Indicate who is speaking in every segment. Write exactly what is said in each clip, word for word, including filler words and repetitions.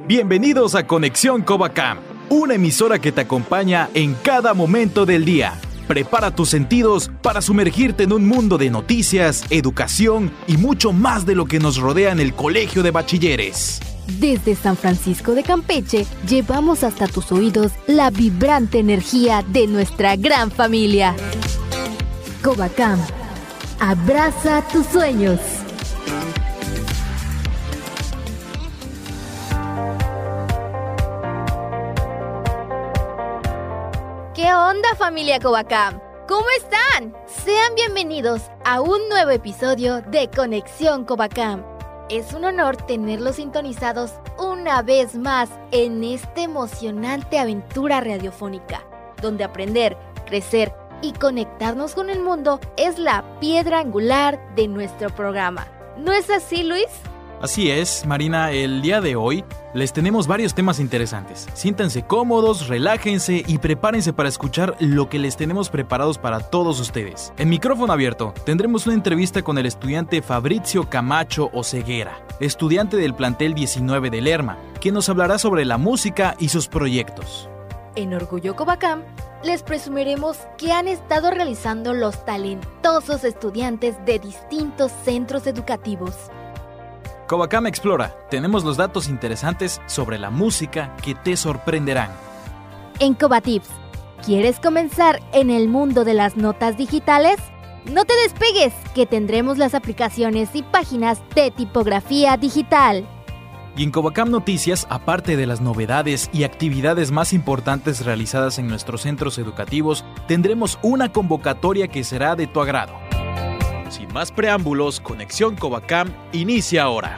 Speaker 1: Bienvenidos a Conexión Covacam, una emisora que te acompaña en cada momento del día. Prepara tus sentidos para sumergirte en un mundo de noticias, educación y mucho más de lo que nos rodea en el Colegio de Bachilleres.
Speaker 2: Desde San Francisco de Campeche, llevamos hasta tus oídos la vibrante energía de nuestra gran familia. Covacam, abraza tus sueños. ¿Qué onda, familia Covacam? ¿Cómo están? Sean bienvenidos a un nuevo episodio de Conexión Covacam. Es un honor tenerlos sintonizados una vez más en esta emocionante aventura radiofónica, donde aprender, crecer y conectarnos con el mundo es la piedra angular de nuestro programa. ¿No es así, Luis?
Speaker 1: Así es, Marina, el día de hoy les tenemos varios temas interesantes. Siéntanse cómodos, relájense y prepárense para escuchar lo que les tenemos preparados para todos ustedes. En micrófono abierto tendremos una entrevista con el estudiante Fabrizio Camacho Oseguera, estudiante del plantel diecinueve de Lerma, que nos hablará sobre la música y sus proyectos.
Speaker 2: En Orgullo Covacam les presumiremos qué han estado realizando los talentosos estudiantes de distintos centros educativos.
Speaker 1: Covacam Explora, tenemos los datos interesantes sobre la música que te sorprenderán.
Speaker 2: En Covatips, ¿quieres comenzar en el mundo de las notas digitales? No te despegues, que tendremos las aplicaciones y páginas de tipografía digital.
Speaker 1: Y en Covacam Noticias, aparte de las novedades y actividades más importantes realizadas en nuestros centros educativos, tendremos una convocatoria que será de tu agrado. Sin más preámbulos, Conexión Covacam inicia ahora.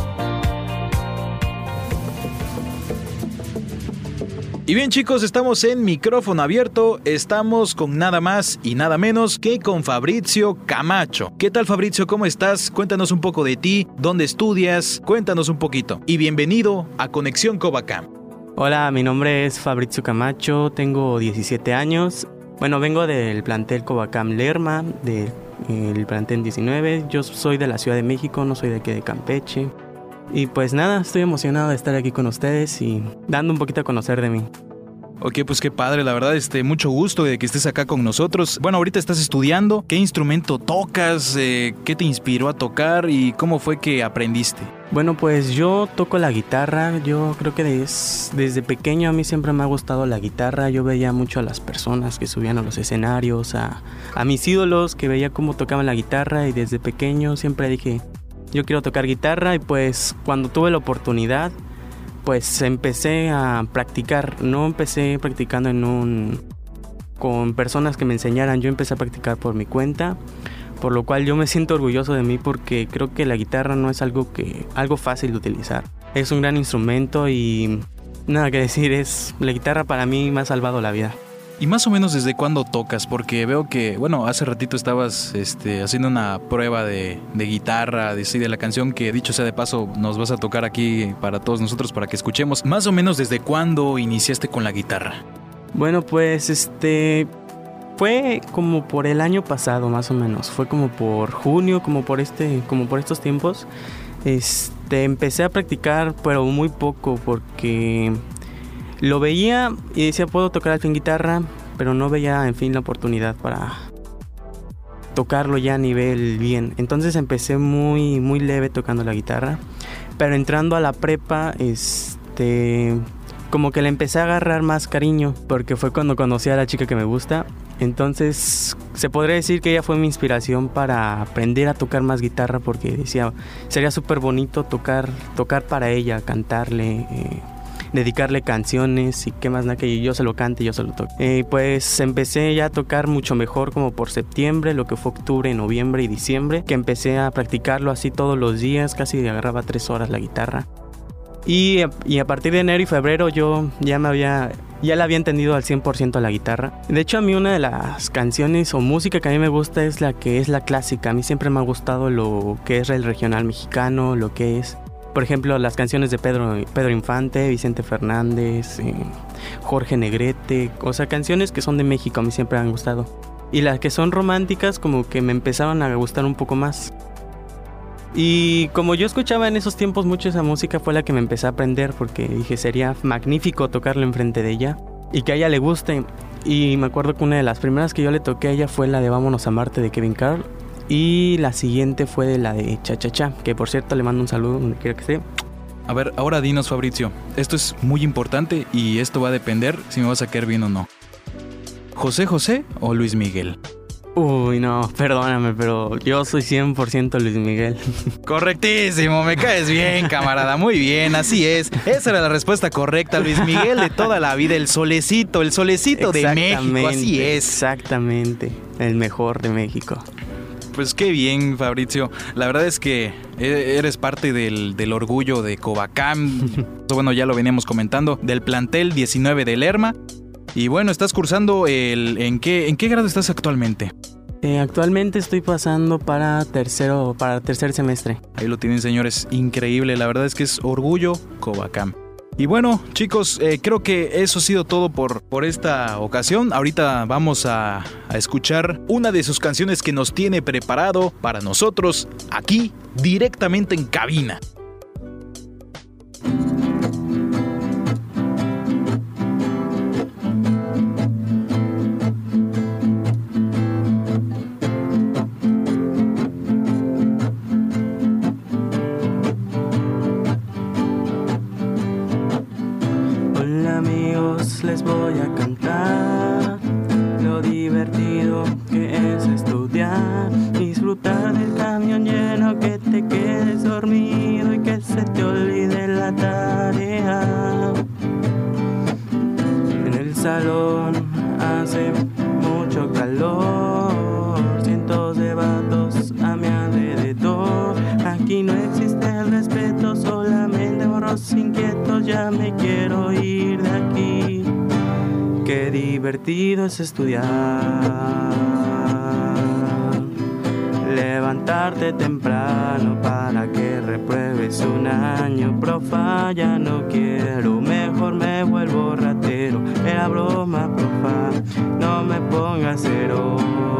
Speaker 1: Y bien, chicos, estamos en micrófono abierto, estamos con nada más y nada menos que con Fabrizio Camacho. ¿Qué tal, Fabrizio? ¿Cómo estás? Cuéntanos un poco de ti, dónde estudias, cuéntanos un poquito. Y bienvenido a Conexión Covacam.
Speaker 3: Hola, mi nombre es Fabrizio Camacho, tengo diecisiete años. Bueno, vengo del plantel Covacam Lerma, del el plantel diecinueve. Yo soy de la Ciudad de México, no soy de aquí de Campeche. Y pues nada, estoy emocionado de estar aquí con ustedes y dando un poquito a conocer de mí.
Speaker 1: Ok, pues qué padre, la verdad, este, mucho gusto de que estés acá con nosotros. Bueno, ahorita estás estudiando. ¿Qué instrumento tocas? Eh, ¿Qué te inspiró a tocar? ¿Y cómo fue que aprendiste?
Speaker 3: Bueno, pues yo toco la guitarra. Yo creo que des, desde pequeño a mí siempre me ha gustado la guitarra. Yo veía mucho a las personas que subían a los escenarios, a, a mis ídolos, que veía cómo tocaban la guitarra. Y desde pequeño siempre dije, yo quiero tocar guitarra. Y pues cuando tuve la oportunidad, pues empecé a practicar. No empecé practicando en un con personas que me enseñaran. Yo empecé a practicar por mi cuenta, por lo cual yo me siento orgulloso de mí porque creo que la guitarra no es algo que algo fácil de utilizar. Es un gran instrumento y nada que decir, es la guitarra para mí me ha salvado la vida.
Speaker 1: ¿Y más o menos desde cuándo tocas? Porque veo que, bueno, hace ratito estabas este, haciendo una prueba de, de guitarra, de, sí, de la canción que, dicho sea de paso, nos vas a tocar aquí para todos nosotros, para que escuchemos. Más o menos desde cuándo iniciaste con la guitarra.
Speaker 3: Bueno, pues este fue como por el año pasado, más o menos. Fue como por junio, como por este, como por estos tiempos. Este, empecé a practicar, pero muy poco, porque lo veía y decía, puedo tocar al fin guitarra, pero no veía, en fin, la oportunidad para tocarlo ya a nivel bien. Entonces empecé muy, muy leve tocando la guitarra, pero entrando a la prepa, este, como que le empecé a agarrar más cariño, porque fue cuando conocí a la chica que me gusta. Entonces se podría decir que ella fue mi inspiración para aprender a tocar más guitarra, porque decía, sería súper bonito tocar, tocar para ella, cantarle, eh, dedicarle canciones y qué más nada que yo se lo cante y yo se lo toque. Eh, pues empecé ya a tocar mucho mejor como por septiembre, lo que fue octubre, noviembre y diciembre, que empecé a practicarlo así todos los días, casi agarraba tres horas la guitarra. Y, y a partir de enero y febrero yo ya me había, ya la había entendido al cien por ciento a la guitarra. De hecho, a mí una de las canciones o música que a mí me gusta es la que es la clásica. A mí siempre me ha gustado lo que es el regional mexicano, lo que es, por ejemplo, las canciones de Pedro, Pedro Infante, Vicente Fernández, eh, Jorge Negrete, o sea, canciones que son de México a mí siempre me han gustado. Y las que son románticas como que me empezaron a gustar un poco más. Y como yo escuchaba en esos tiempos mucho esa música, fue la que me empecé a aprender porque dije, sería magnífico tocarlo enfrente de ella y que a ella le guste. Y me acuerdo que una de las primeras que yo le toqué a ella fue la de Vámonos a Marte de Kevin Carl. Y la siguiente fue de la de Cha Cha Cha, que por cierto le mando un saludo donde quiera que esté.
Speaker 1: A ver, ahora dinos, Fabrizio, esto es muy importante y esto va a depender si me vas a caer bien o no. ¿José José o Luis Miguel?
Speaker 3: Uy, no, perdóname, pero yo soy cien por ciento Luis Miguel.
Speaker 1: Correctísimo, me caes bien, camarada, muy bien, así es. Esa era la respuesta correcta, Luis Miguel de toda la vida, el solecito, el solecito de México, así es.
Speaker 3: Exactamente, el mejor de México.
Speaker 1: Pues qué bien, Fabrizio. La verdad es que eres parte del, del orgullo de Covacam. Bueno, ya lo veníamos comentando, del plantel diecinueve del Lerma. Y bueno, estás cursando el... ¿En qué, en qué grado estás actualmente?
Speaker 3: Eh, actualmente estoy pasando para tercero, para tercer semestre.
Speaker 1: Ahí lo tienen, señores, increíble. La verdad es que es orgullo Covacam. Y bueno, chicos, eh, creo que eso ha sido todo por, por esta ocasión. Ahorita vamos a, a escuchar una de sus canciones que nos tiene preparado para nosotros aquí, directamente en cabina.
Speaker 3: Les voy a cantar lo divertido que es estudiar, disfrutar del camión lleno, que te quedes dormido y que se te olvide la tarea. En el salón hace mucho calor, cientos de vatos a mi alrededor. Aquí no existe el respeto, solamente borros inquietos, ya me quiero ir de aquí. Qué divertido es estudiar, levantarte temprano para que repruebes un año. Profa, ya no quiero, mejor me vuelvo ratero. Era broma, profa, no me pongas cero.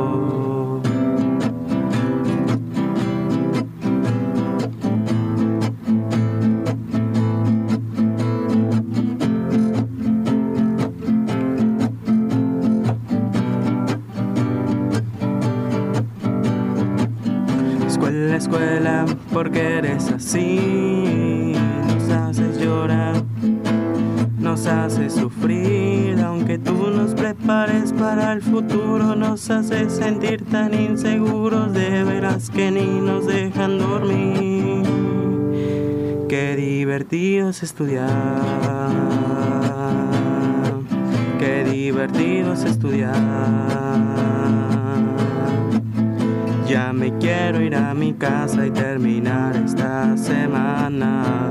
Speaker 3: Escuela, porque eres así, nos haces llorar, nos haces sufrir, aunque tú nos prepares para el futuro, nos haces sentir tan inseguros, de veras que ni nos dejan dormir. Qué divertido es estudiar, qué divertido es estudiar. Ya me quiero ir a mi casa y terminar esta semana.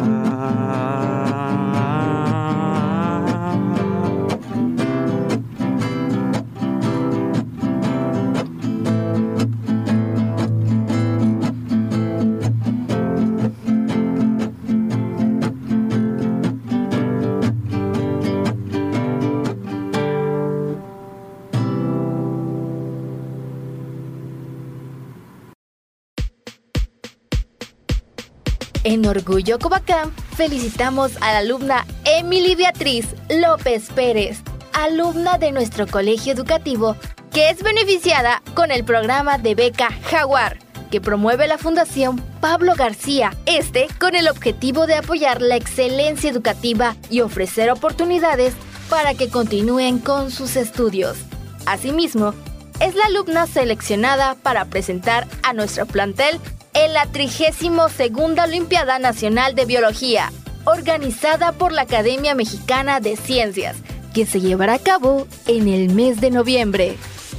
Speaker 2: En Orgullo Covacam felicitamos a la alumna Emily Beatriz López Pérez, alumna de nuestro colegio educativo, que es beneficiada con el programa de beca Jaguar, que promueve la Fundación Pablo García, este con el objetivo de apoyar la excelencia educativa y ofrecer oportunidades para que continúen con sus estudios. Asimismo, es la alumna seleccionada para presentar a nuestro plantel en la trigésima segunda Olimpiada Nacional de Biología, organizada por la Academia Mexicana de Ciencias, que se llevará a cabo en el mes de noviembre.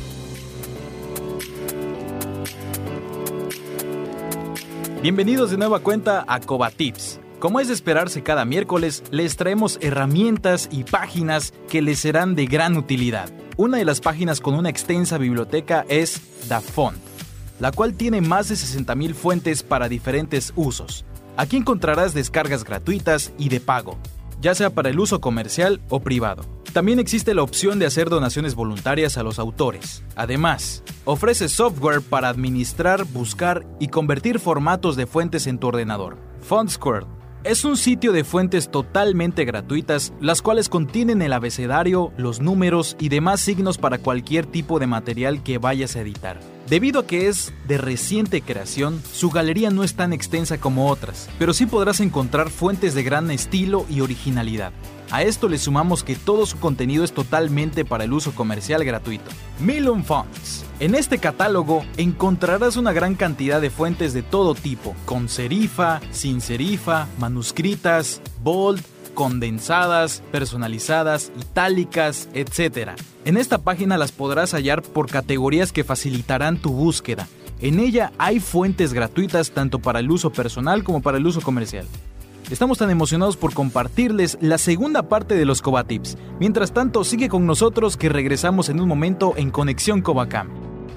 Speaker 1: Bienvenidos de nueva cuenta a Covatips. Como es de esperarse, cada miércoles les traemos herramientas y páginas que les serán de gran utilidad. Una de las páginas con una extensa biblioteca es Dafont, la cual tiene más de sesenta mil fuentes para diferentes usos. Aquí encontrarás descargas gratuitas y de pago, ya sea para el uso comercial o privado. También existe la opción de hacer donaciones voluntarias a los autores. Además, ofrece software para administrar, buscar y convertir formatos de fuentes en tu ordenador. FontSquare es un sitio de fuentes totalmente gratuitas, las cuales contienen el abecedario, los números y demás signos para cualquier tipo de material que vayas a editar. Debido a que es de reciente creación, su galería no es tan extensa como otras, pero sí podrás encontrar fuentes de gran estilo y originalidad. A esto le sumamos que todo su contenido es totalmente para el uso comercial gratuito. Melon Fonts. En este catálogo encontrarás una gran cantidad de fuentes de todo tipo, con serifa, sin serifa, manuscritas, bold, condensadas, personalizadas, itálicas, etcétera. En esta página las podrás hallar por categorías que facilitarán tu búsqueda. En ella hay fuentes gratuitas tanto para el uso personal como para el uso comercial. Estamos tan emocionados por compartirles la segunda parte de los Koba Tips. Mientras tanto, sigue con nosotros que regresamos en un momento en Conexión KobaCam.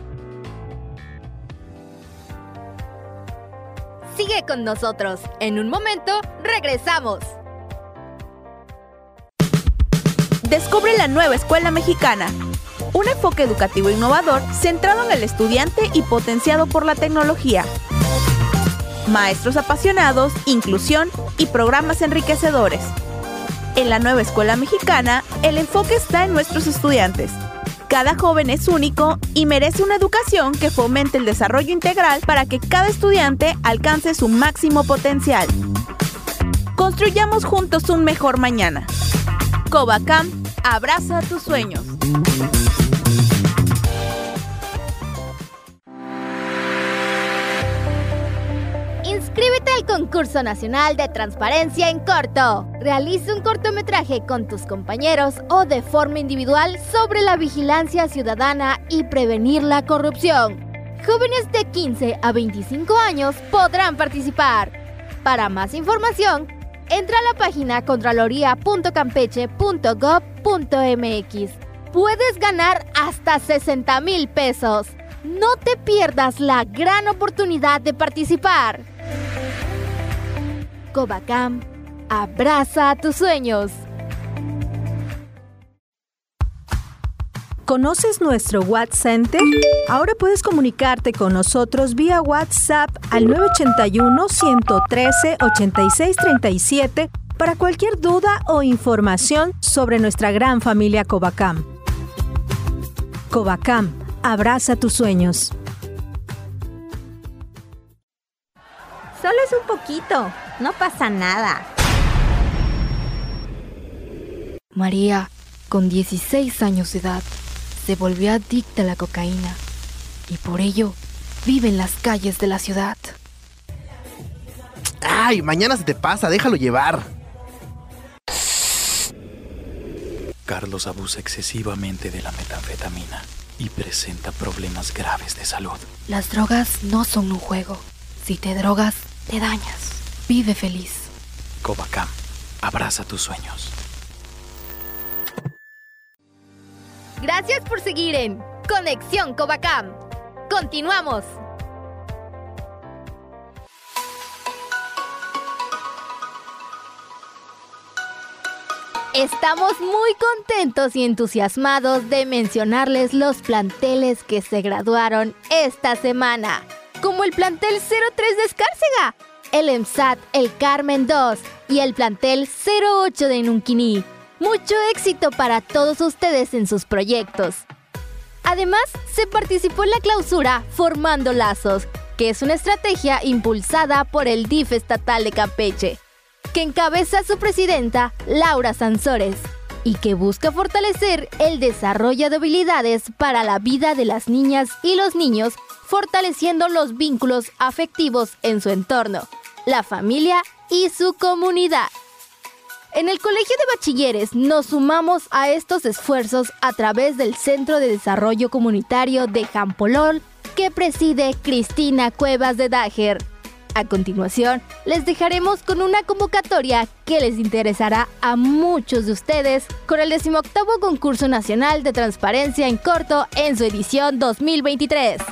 Speaker 2: Sigue con nosotros. En un momento, regresamos.
Speaker 4: Descubre la nueva escuela mexicana. Un enfoque educativo innovador centrado en el estudiante y potenciado por la tecnología. Maestros apasionados, inclusión y programas enriquecedores. En la nueva escuela mexicana, el enfoque está en nuestros estudiantes. Cada joven es único y merece una educación que fomente el desarrollo integral para que cada estudiante alcance su máximo potencial. Construyamos juntos un mejor mañana. KobaCam, abraza tus sueños.
Speaker 2: Inscríbete al Concurso Nacional de Transparencia en Corto. Realiza un cortometraje con tus compañeros o de forma individual sobre la vigilancia ciudadana y prevenir la corrupción. Jóvenes de quince a veinticinco años podrán participar. Para más información, entra a la página contraloría punto campeche punto gob punto mx. Puedes ganar hasta sesenta mil pesos. No te pierdas la gran oportunidad de participar. KobaCam, abraza tus sueños.
Speaker 5: ¿Conoces nuestro WhatsApp Center? Ahora puedes comunicarte con nosotros vía WhatsApp al nueve ocho uno, uno uno tres, ocho seis tres siete para cualquier duda o información sobre nuestra gran familia KobaCam. KobaCam, abraza tus sueños.
Speaker 6: Solo es un poquito, no pasa nada.
Speaker 2: María, con dieciséis años de edad, se volvió adicta a la cocaína y por ello vive en las calles de la ciudad.
Speaker 7: ¡Ay! Mañana se te pasa, déjalo llevar.
Speaker 1: Carlos abusa excesivamente de la metanfetamina y presenta problemas graves de salud.
Speaker 2: Las drogas no son un juego. Si te drogas, te dañas. Vive feliz.
Speaker 1: KobaCam, abraza tus sueños.
Speaker 2: Gracias por seguir en Conexión KobaCam. Continuamos. Estamos muy contentos y entusiasmados de mencionarles los planteles que se graduaron esta semana, como el plantel cero tres de Escárcega, el EMSAT El Carmen dos y el plantel cero ocho de Nunquiní. Mucho éxito para todos ustedes en sus proyectos. Además, se participó en la clausura Formando Lazos, que es una estrategia impulsada por el D I F estatal de Campeche, que encabeza su presidenta, Laura Sansores, y que busca fortalecer el desarrollo de habilidades para la vida de las niñas y los niños, fortaleciendo los vínculos afectivos en su entorno, la familia y su comunidad. En el Colegio de Bachilleres nos sumamos a estos esfuerzos a través del Centro de Desarrollo Comunitario de Jampolol, que preside Cristina Cuevas de Dager. A continuación, les dejaremos con una convocatoria que les interesará a muchos de ustedes con el decimoctavo Concurso Nacional de Transparencia en Corto en su edición dos mil veintitrés.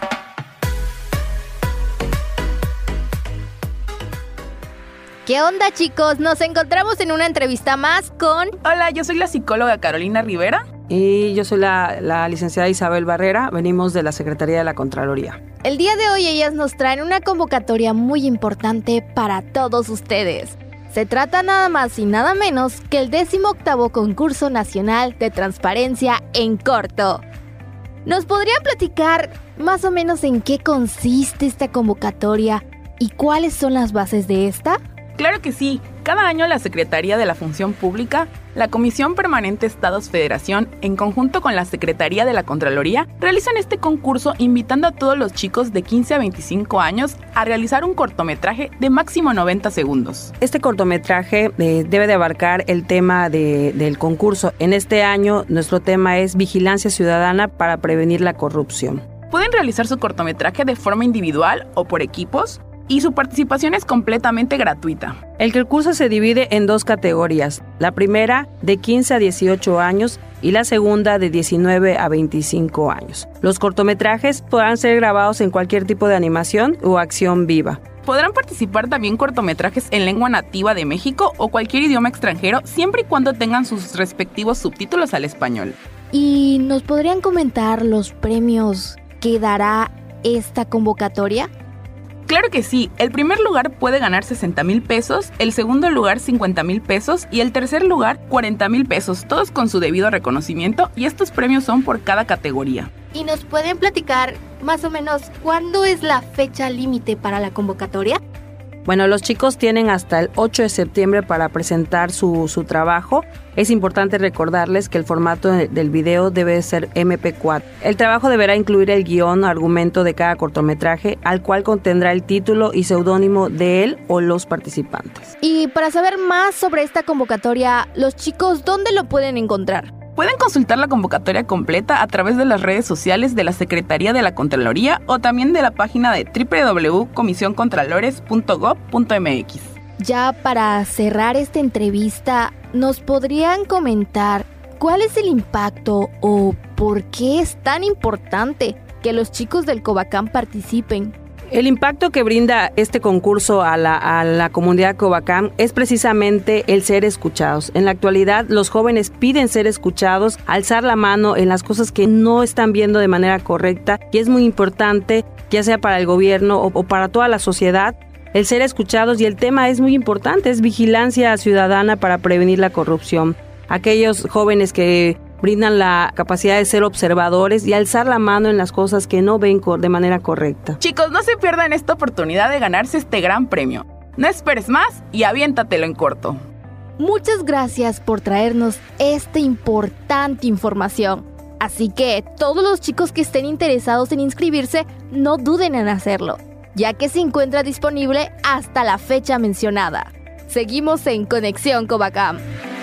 Speaker 2: ¿Qué onda, chicos? Nos encontramos en una entrevista más con...
Speaker 8: Hola, yo soy la psicóloga Carolina Rivera.
Speaker 9: Y yo soy la, la licenciada Isabel Barrera, venimos de la Secretaría de la Contraloría.
Speaker 2: El día de hoy ellas nos traen una convocatoria muy importante para todos ustedes. Se trata nada más y nada menos que el décimo octavo Concurso Nacional de Transparencia en Corto. ¿Nos podrían platicar más o menos en qué consiste esta convocatoria y cuáles son las bases de esta?
Speaker 8: Claro que sí. Cada año la Secretaría de la Función Pública, la Comisión Permanente Estados-Federación, en conjunto con la Secretaría de la Contraloría, realizan este concurso invitando a todos los chicos de quince a veinticinco años a realizar un cortometraje de máximo noventa segundos.
Speaker 9: Este cortometraje eh, debe de abarcar el tema de, del concurso. En este año nuestro tema es Vigilancia Ciudadana para prevenir la corrupción.
Speaker 8: Pueden realizar su cortometraje de forma individual o por equipos, y su participación es completamente gratuita.
Speaker 9: El concurso se divide en dos categorías, la primera de quince a dieciocho años y la segunda de diecinueve a veinticinco años. Los cortometrajes podrán ser grabados en cualquier tipo de animación o acción viva.
Speaker 8: Podrán participar también cortometrajes en lengua nativa de México o cualquier idioma extranjero, siempre y cuando tengan sus respectivos subtítulos al español.
Speaker 2: ¿Y nos podrían comentar los premios que dará esta convocatoria?
Speaker 8: Claro que sí, el primer lugar puede ganar sesenta mil pesos, el segundo lugar cincuenta mil pesos y el tercer lugar cuarenta mil pesos, todos con su debido reconocimiento, y estos premios son por cada categoría.
Speaker 2: ¿Y nos pueden platicar más o menos cuándo es la fecha límite para la convocatoria?
Speaker 9: Bueno, los chicos tienen hasta el ocho de septiembre para presentar su, su trabajo. Es importante recordarles que el formato del video debe ser eme pe cuatro. El trabajo deberá incluir el guión o argumento de cada cortometraje, al cual contendrá el título y seudónimo de él o los participantes.
Speaker 2: Y para saber más sobre esta convocatoria, los chicos, ¿dónde lo pueden encontrar?
Speaker 8: Pueden consultar la convocatoria completa a través de las redes sociales de la Secretaría de la Contraloría o también de la página de doble u doble u doble u punto comisión contralores punto gob punto eme equis.
Speaker 2: Ya para cerrar esta entrevista, ¿nos podrían comentar cuál es el impacto o por qué es tan importante que los chicos del Covacam participen?
Speaker 9: El impacto que brinda este concurso a la, a la comunidad Covacam es precisamente el ser escuchados. En la actualidad, los jóvenes piden ser escuchados, alzar la mano en las cosas que no están viendo de manera correcta, y es muy importante, ya sea para el gobierno o, o para toda la sociedad, el ser escuchados, y el tema es muy importante, es vigilancia ciudadana para prevenir la corrupción. Aquellos jóvenes que brindan la capacidad de ser observadores y alzar la mano en las cosas que no ven de manera correcta.
Speaker 8: Chicos, no se pierdan esta oportunidad de ganarse este gran premio. No esperes más y aviéntatelo en corto.
Speaker 2: Muchas gracias por traernos esta importante información. Así que todos los chicos que estén interesados en inscribirse, no duden en hacerlo, ya que se encuentra disponible hasta la fecha mencionada. Seguimos en Conexión Covacam.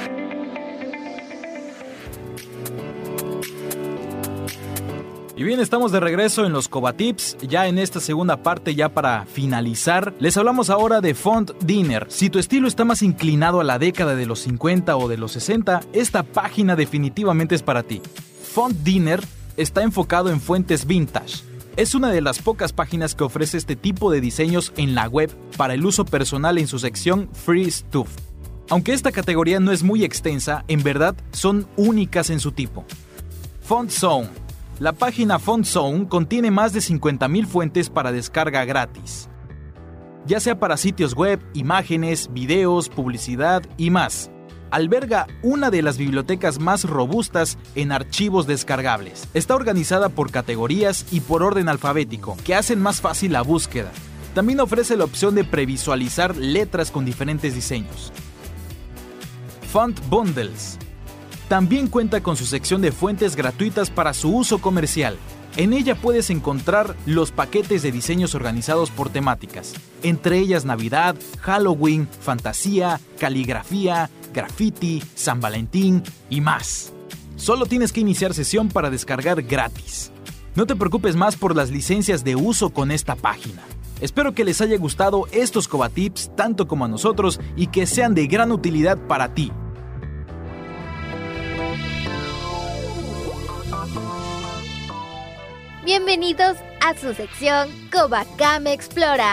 Speaker 1: Y bien, estamos de regreso en los Covatips, ya en esta segunda parte, ya para finalizar. Les hablamos ahora de Font Dinner. Si tu estilo está más inclinado a la década de los cincuenta o de los sesenta, esta página definitivamente es para ti. Font Dinner está enfocado en fuentes vintage. Es una de las pocas páginas que ofrece este tipo de diseños en la web para el uso personal en su sección Free Stuff. Aunque esta categoría no es muy extensa, en verdad son únicas en su tipo. Font Zone. La página Font Zone contiene más de cincuenta mil fuentes para descarga gratis, ya sea para sitios web, imágenes, videos, publicidad y más. Alberga una de las bibliotecas más robustas en archivos descargables. Está organizada por categorías y por orden alfabético, que hacen más fácil la búsqueda. También ofrece la opción de previsualizar letras con diferentes diseños. Font Bundles. También cuenta con su sección de fuentes gratuitas para su uso comercial. En ella puedes encontrar los paquetes de diseños organizados por temáticas, entre ellas Navidad, Halloween, fantasía, caligrafía, graffiti, San Valentín y más. Solo tienes que iniciar sesión para descargar gratis. No te preocupes más por las licencias de uso con esta página. Espero que les haya gustado estos Covatips tanto como a nosotros y que sean de gran utilidad para ti.
Speaker 2: Bienvenidos a su sección Covacam Explora.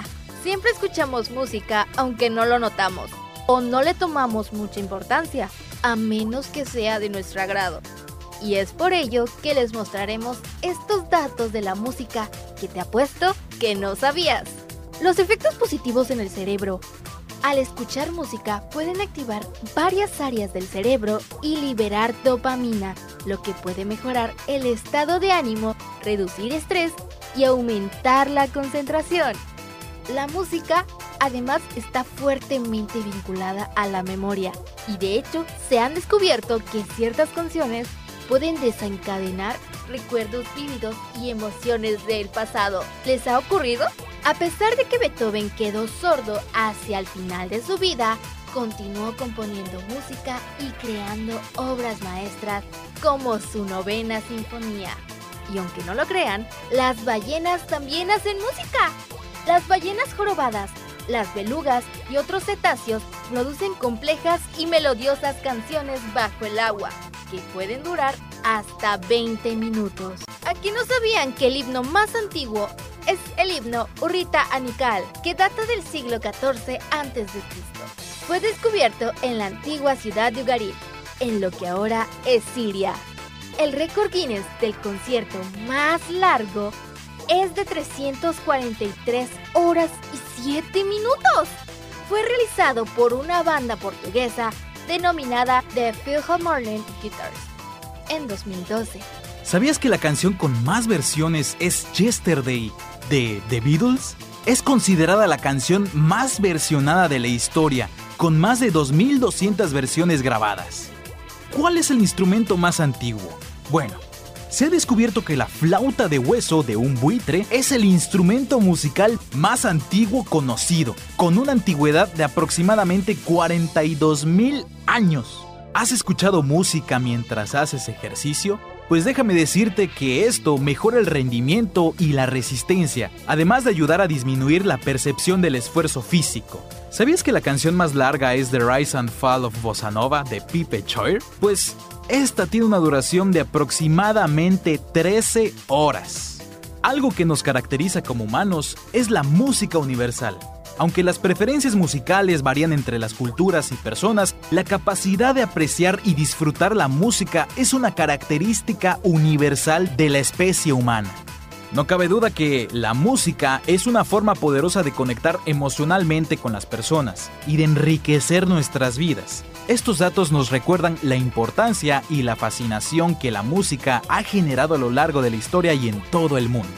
Speaker 2: siempre escuchamos música aunque no lo notamos o no le tomamos mucha importancia, a menos que sea de nuestro agrado. Y es por ello que les mostraremos estos datos de la música que te apuesto que no sabías. Los efectos positivos en el cerebro. Al escuchar música pueden activar varias áreas del cerebro y liberar dopamina, lo que puede mejorar el estado de ánimo, reducir estrés y aumentar la concentración. La música además está fuertemente vinculada a la memoria y de hecho se han descubierto que ciertas canciones pueden desencadenar recuerdos vívidos y emociones del pasado. ¿Les ha ocurrido? A pesar de que Beethoven quedó sordo hacia el final de su vida, continuó componiendo música y creando obras maestras como su Novena Sinfonía. Y aunque no lo crean, las ballenas también hacen música. Las ballenas jorobadas, las belugas y otros cetáceos producen complejas y melodiosas canciones bajo el agua, que pueden durar hasta veinte minutos. Aquí no sabían que el himno más antiguo es el himno Urrita Anical, que data del siglo catorce antes de Cristo. Fue descubierto en la antigua ciudad de Ugarit, en lo que ahora es Siria. El récord Guinness del concierto más largo es de trescientas cuarenta y tres horas y siete minutos. Fue realizado por una banda portuguesa denominada The Philharmonic Guitars en dos mil doce.
Speaker 1: ¿Sabías que la canción con más versiones es Yesterday de The Beatles? Es considerada la canción más versionada de la historia, con más de dos mil doscientas versiones grabadas. ¿Cuál es el instrumento más antiguo? Bueno, se ha descubierto que la flauta de hueso de un buitre es el instrumento musical más antiguo conocido, con una antigüedad de aproximadamente cuarenta y dos mil años. ¿Has escuchado música mientras haces ejercicio? Pues déjame decirte que esto mejora el rendimiento y la resistencia, además de ayudar a disminuir la percepción del esfuerzo físico. ¿Sabías que la canción más larga es The Rise and Fall of Bossa Nova de Pipe Choir? Pues esta tiene una duración de aproximadamente trece horas. Algo que nos caracteriza como humanos es la música universal. Aunque las preferencias musicales varían entre las culturas y personas, la capacidad de apreciar y disfrutar la música es una característica universal de la especie humana. No cabe duda que la música es una forma poderosa de conectar emocionalmente con las personas y de enriquecer nuestras vidas. Estos datos nos recuerdan la importancia y la fascinación que la música ha generado a lo largo de la historia y en todo el mundo.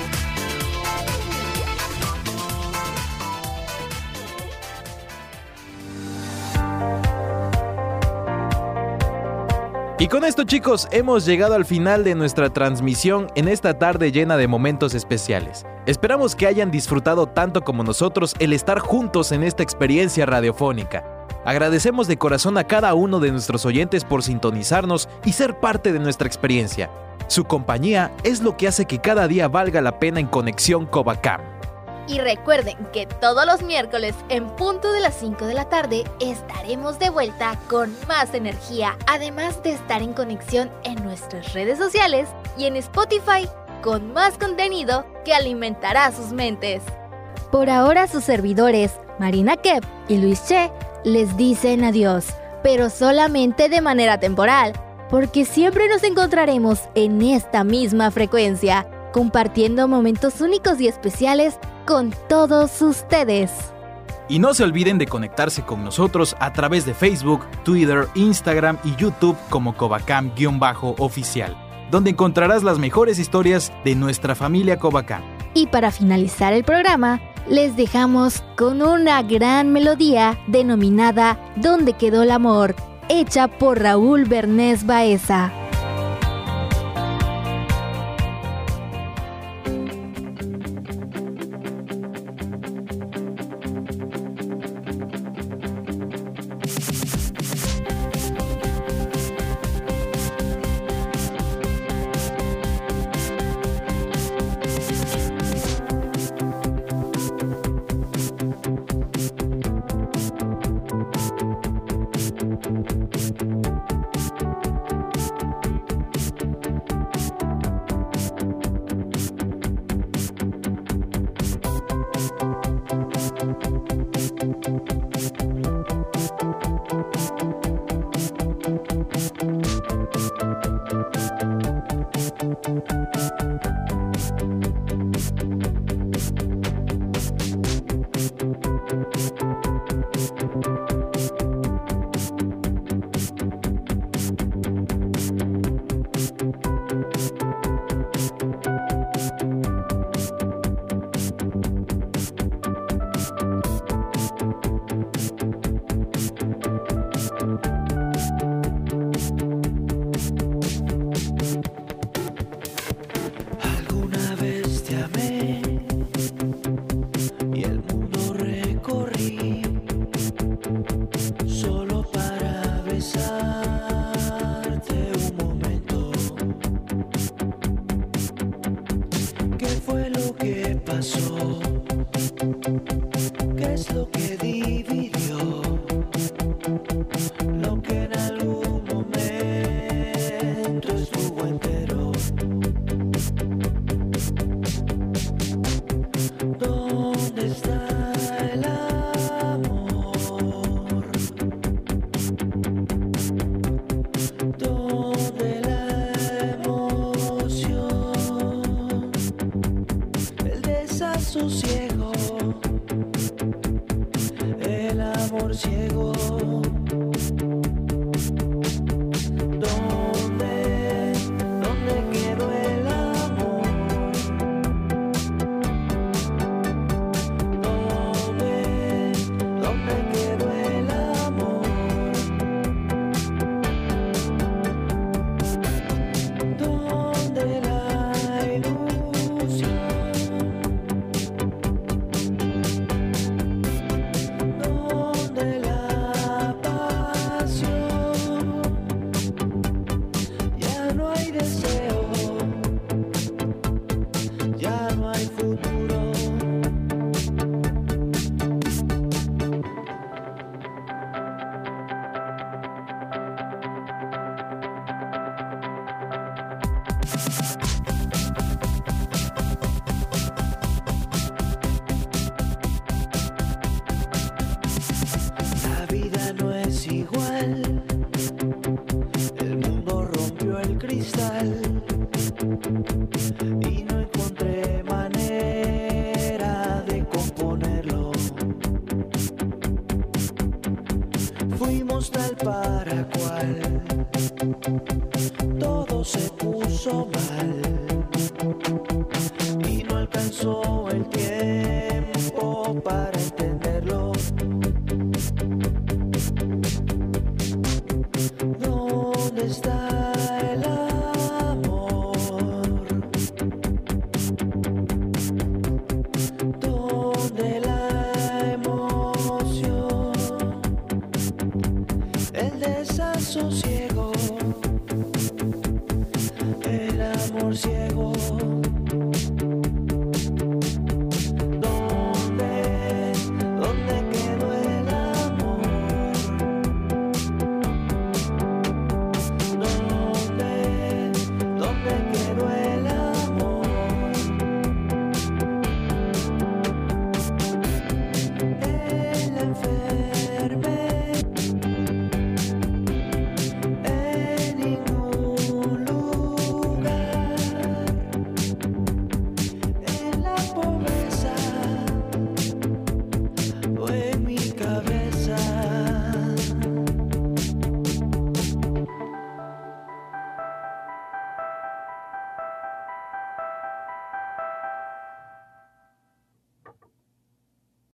Speaker 1: Y con esto, chicos, hemos llegado al final de nuestra transmisión en esta tarde llena de momentos especiales. Esperamos que hayan disfrutado tanto como nosotros el estar juntos en esta experiencia radiofónica. Agradecemos de corazón a cada uno de nuestros oyentes por sintonizarnos y ser parte de nuestra experiencia. Su compañía es lo que hace que cada día valga la pena en Conexión Covacam.
Speaker 2: Y recuerden que todos los miércoles en punto de las cinco de la tarde estaremos de vuelta con más energía, además de estar en conexión en nuestras redes sociales y en Spotify con más contenido que alimentará sus mentes. Por ahora sus servidores, Marina Kep y Luis Che, les dicen adiós, pero solamente de manera temporal, porque siempre nos encontraremos en esta misma frecuencia, compartiendo momentos únicos y especiales con todos ustedes.
Speaker 1: Y no se olviden de conectarse con nosotros a través de Facebook, Twitter, Instagram y YouTube como Covacam-oficial, donde encontrarás las mejores historias de nuestra familia Covacam.
Speaker 2: Y para finalizar el programa, les dejamos con una gran melodía denominada ¿Dónde quedó el amor?, hecha por Raúl Bernés Baeza.
Speaker 10: El desasosiego